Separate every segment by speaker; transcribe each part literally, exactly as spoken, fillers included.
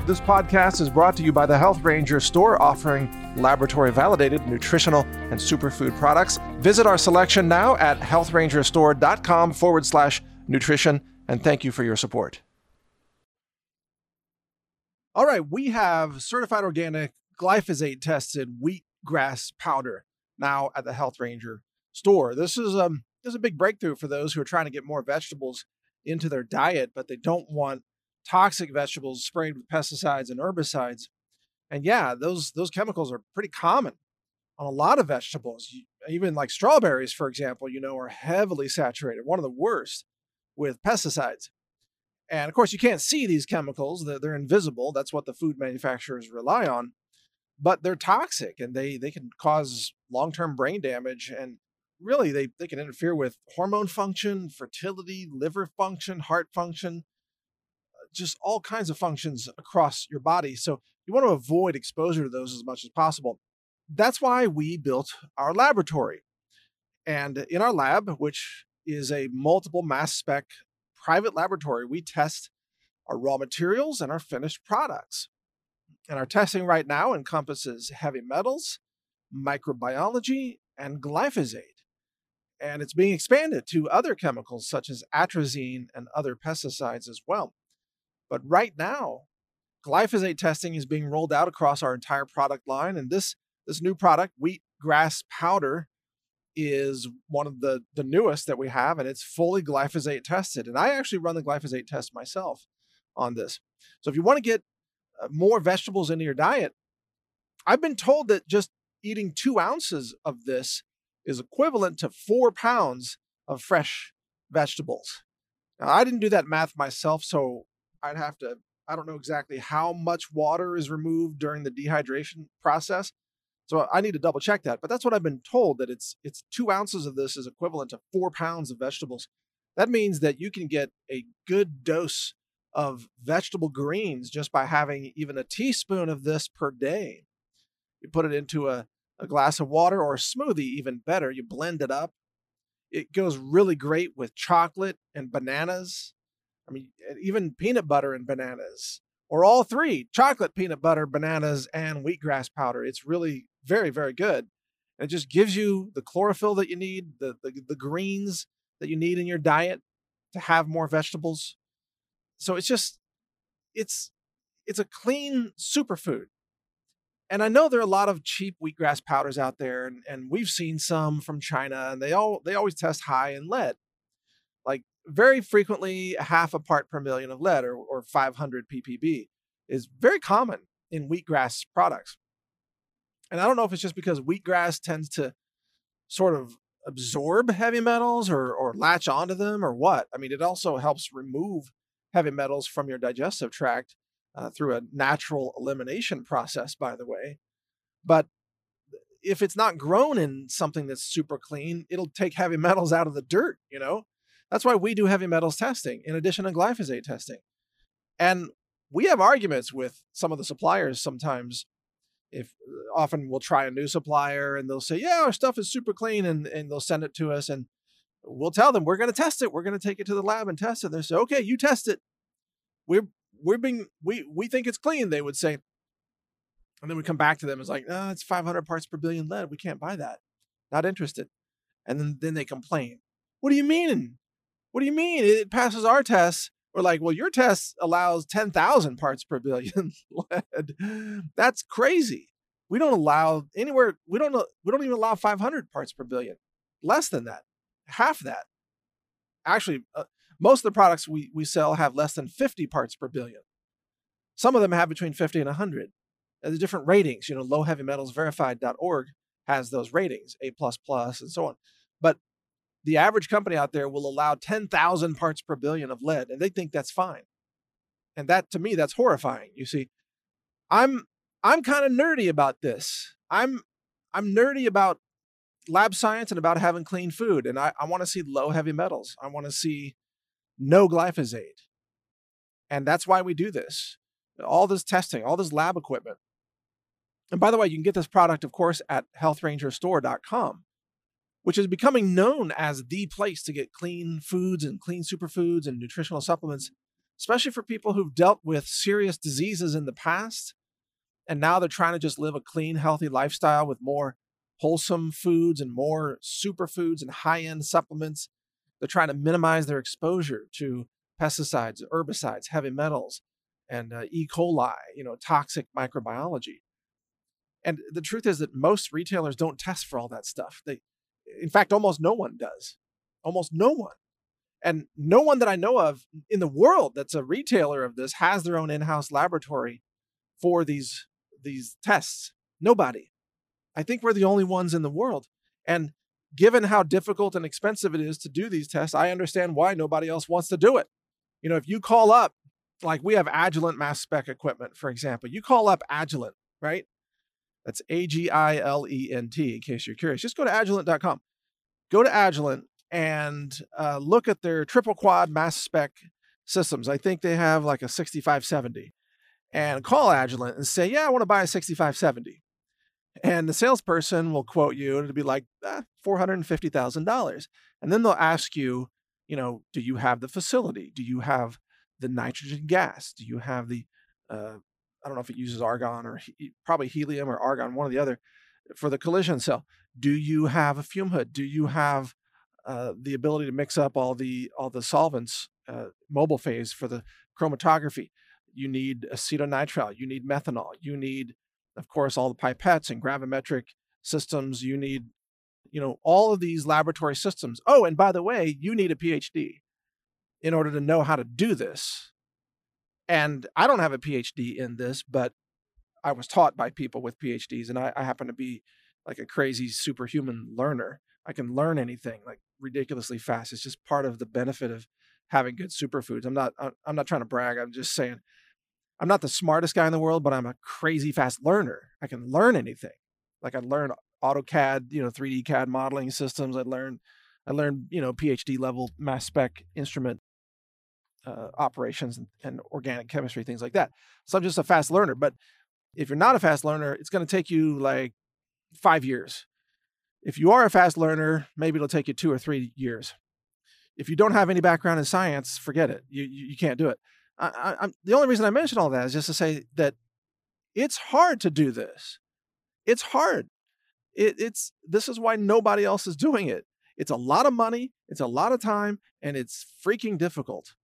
Speaker 1: This podcast is brought to you by the Health Ranger store, offering laboratory-validated nutritional and superfood products. Visit our selection now at healthrangerstore.com forward slash nutrition, and thank you for your support. All right, we have certified organic, glyphosate-tested wheatgrass powder now at the Health Ranger store. This is, um, this is a big breakthrough for those who are trying to get more vegetables into their diet, but they don't want toxic vegetables sprayed with pesticides and herbicides. And yeah, those those chemicals are pretty common on a lot of vegetables. Even like strawberries, for example, you know, are heavily saturated, one of the worst, with pesticides. And of course, you can't see these chemicals. They're, they're invisible. That's what the food manufacturers rely on. But they're toxic, and they, they can cause long-term brain damage. And really, they, they can interfere with hormone function, fertility, liver function, heart function, just all kinds of functions across your body. So you want to avoid exposure to those as much as possible. That's why we built our laboratory. And in our lab, which is a multiple mass spec private laboratory, we test our raw materials and our finished products. And our testing right now encompasses heavy metals, microbiology, and glyphosate. And it's being expanded to other chemicals such as atrazine and other pesticides as well. But right now, glyphosate testing is being rolled out across our entire product line. And this, this new product, wheatgrass powder, is one of the, the newest that we have, and it's fully glyphosate tested. And I actually run the glyphosate test myself on this. So if you want to get more vegetables into your diet, I've been told that just eating two ounces of this is equivalent to four pounds of fresh vegetables. Now, I didn't do that math myself, so I'd have to, I don't know exactly how much water is removed during the dehydration process. So I need to double check that. But that's what I've been told, that it's it's two ounces of this is equivalent to four pounds of vegetables. That means that you can get a good dose of vegetable greens just by having even a teaspoon of this per day. You put it into a, a glass of water or a smoothie, even better. You blend it up. It goes really great with chocolate and bananas. I mean, even peanut butter and bananas, or all three, chocolate, peanut butter, bananas, and wheatgrass powder. It's really very, very good. And it just gives you the chlorophyll that you need, the, the, the greens that you need in your diet to have more vegetables. So it's just, it's, it's a clean superfood. And I know there are a lot of cheap wheatgrass powders out there, and, and we've seen some from China, and they all, they always test high in lead. Like, very frequently, half a part per million of lead, or, or five hundred p p b, is very common in wheatgrass products. And I don't know if it's just because wheatgrass tends to sort of absorb heavy metals or, or latch onto them, or what. I mean, it also helps remove heavy metals from your digestive tract uh, through a natural elimination process, by the way. But if it's not grown in something that's super clean, it'll take heavy metals out of the dirt, you know? That's why we do heavy metals testing in addition to glyphosate testing. And we have arguments with some of the suppliers sometimes. If often we'll try a new supplier and they'll say, yeah, our stuff is super clean, and, and they'll send it to us, and we'll tell them, we're going to test it. We're going to take it to the lab and test it. They say, okay, you test it. We're, we're being, we, we think it's clean, they would say. And then we come back to them. It's like, no, it's five hundred parts per billion lead. We can't buy that. Not interested. And then, then they complain. What do you mean? What do you mean? It passes our tests. We're like, well, your test allows ten thousand parts per billion lead. That's crazy. We don't allow anywhere. We don't, we don't even allow five hundred parts per billion. Less than that. Half that. Actually, uh, most of the products we, we sell have less than fifty parts per billion. Some of them have between fifty and one hundred. There's different ratings. You know, low heavy metals verified dot org has those ratings, A plus plus, and so on. But the average company out there will allow ten thousand parts per billion of lead, and they think that's fine. And that, to me, that's horrifying. You see, I'm I'm kind of nerdy about this. I'm I'm nerdy about lab science and about having clean food, and I, I want to see low heavy metals. I want to see no glyphosate. And that's why we do this. All this testing, all this lab equipment. And by the way, you can get this product, of course, at health ranger store dot com. Which is becoming known as the place to get clean foods and clean superfoods and nutritional supplements especially for people who've dealt with serious diseases in the past. And now they're trying to just live a clean, healthy lifestyle with more wholesome foods and more superfoods and high-end supplements. They're trying to minimize their exposure to pesticides, herbicides, heavy metals, and uh, E. coli, you know, toxic microbiology. And the truth is that most retailers don't test for all that stuff. They, in fact, almost no one does. Almost no one. And no one that I know of in the world that's a retailer of this has their own in-house laboratory for these, these tests. Nobody. I think we're the only ones in the world. And given how difficult and expensive it is to do these tests, I understand why nobody else wants to do it. You know, if you call up, like we have Agilent mass spec equipment, for example, you call up Agilent, right? That's A G I L E N T, in case you're curious. Just go to agilent dot com. Go to Agilent and uh, look at their triple quad mass spec systems. I think they have like a sixty-five seventy. And call Agilent and say, yeah, I want to buy a sixty-five seventy. And the salesperson will quote you, and it'll be like eh, four hundred fifty thousand dollars. And then they'll ask you, you know, do you have the facility? Do you have the nitrogen gas? Do you have the, uh, I don't know if it uses argon or he, probably helium or argon, one or the other, for the collision cell. Do you have a fume hood? Do you have uh, the ability to mix up all the all the solvents, uh, mobile phase for the chromatography? You need acetonitrile. You need methanol. You need, of course, all the pipettes and gravimetric systems. You need, you know, all of these laboratory systems. Oh, and by the way, you need a P H D in order to know how to do this. And I don't have a P H D in this, but I was taught by people with P H Ds, and I, I happen to be like a crazy superhuman learner. I can learn anything like ridiculously fast. It's just part of the benefit of having good superfoods. I'm not, I'm not trying to brag. I'm just saying I'm not the smartest guy in the world, but I'm a crazy fast learner. I can learn anything. Like I learned AutoCAD, you know, three D C A D modeling systems. I learned, I learned, you know, P H D level mass spec instrument uh, operations and, and organic chemistry, things like that. So I'm just a fast learner. But if you're not a fast learner, it's going to take you like five years. If you are a fast learner, maybe it'll take you two or three years. If you don't have any background in science, forget it. You you, you can't do it. I, I, I'm, the only reason I mention all that is just to say that it's hard to do this. It's hard. It, it's this is why nobody else is doing it. It's a lot of money. It's a lot of time, and it's freaking difficult.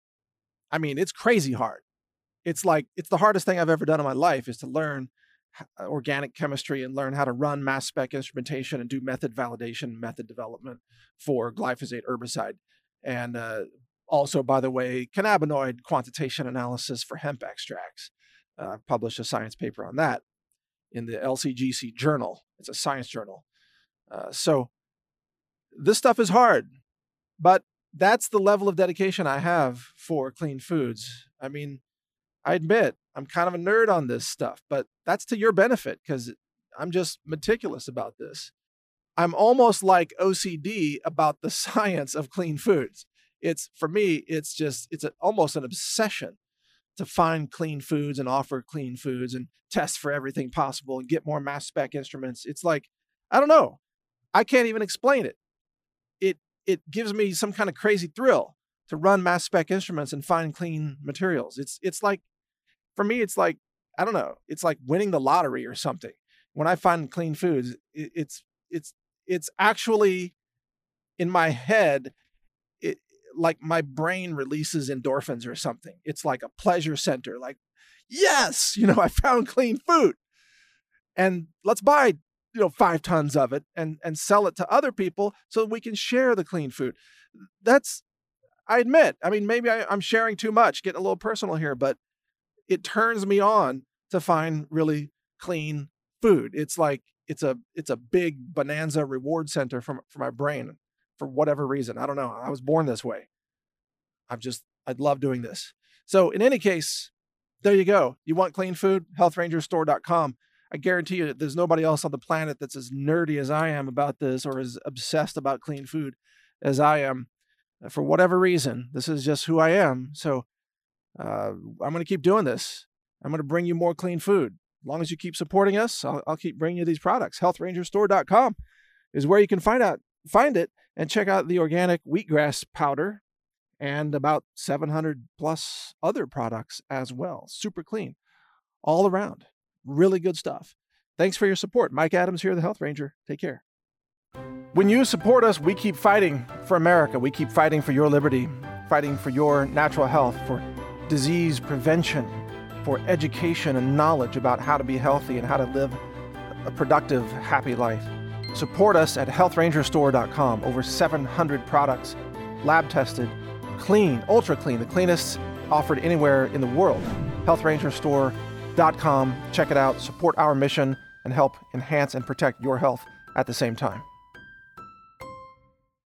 Speaker 1: I mean, it's crazy hard. It's like it's the hardest thing I've ever done in my life is to learn organic chemistry and learn how to run mass spec instrumentation and do method validation, method development for glyphosate herbicide. And uh, also, by the way, cannabinoid quantitation analysis for hemp extracts. Uh, I published a science paper on that in the L C G C journal. It's a science journal. Uh, so this stuff is hard, but that's the level of dedication I have for clean foods. I mean, I admit I'm kind of a nerd on this stuff, but that's to your benefit because I'm just meticulous about this. I'm almost like O C D about the science of clean foods. It's for me, it's just, it's a, almost an obsession to find clean foods and offer clean foods and test for everything possible and get more mass spec instruments. It's like, I don't know. I can't even explain it. It, it gives me some kind of crazy thrill to run mass spec instruments and find clean materials. It's, it's like, for me, it's like, I don't know, it's like winning the lottery or something. When I find clean foods, it, it's, it's, it's actually in my head, it, like my brain releases endorphins or something. It's like a pleasure center. Like, yes, you know, I found clean food and let's buy, you know, five tons of it and, and sell it to other people so that we can share the clean food. That's, I admit, I mean, maybe I, I'm sharing too much, getting a little personal here, but it turns me on to find really clean food. It's like, it's a, it's a big bonanza reward center for, for my brain for whatever reason. I don't know. I was born this way. I've just, I'd love doing this. So in any case, there you go. You want clean food? health ranger store dot com. I guarantee you that there's nobody else on the planet that's as nerdy as I am about this or as obsessed about clean food as I am. For whatever reason, this is just who I am. So uh, I'm going to keep doing this. I'm going to bring you more clean food. As long as you keep supporting us, I'll, I'll keep bringing you these products. health ranger store dot com is where you can find out, find it and check out the organic wheatgrass powder and about seven hundred plus other products as well. Super clean all around. Really good stuff. Thanks for your support. Mike Adams here, the Health Ranger. Take care. When you support us, we keep fighting for America. We keep fighting for your liberty, fighting for your natural health, for disease prevention, for education and knowledge about how to be healthy and how to live a productive, happy life. Support us at health ranger store dot com. Over seven hundred products, lab tested, clean, ultra clean, the cleanest offered anywhere in the world. health ranger store dot com. Check it out, support our mission, and help enhance and protect your health at the same time.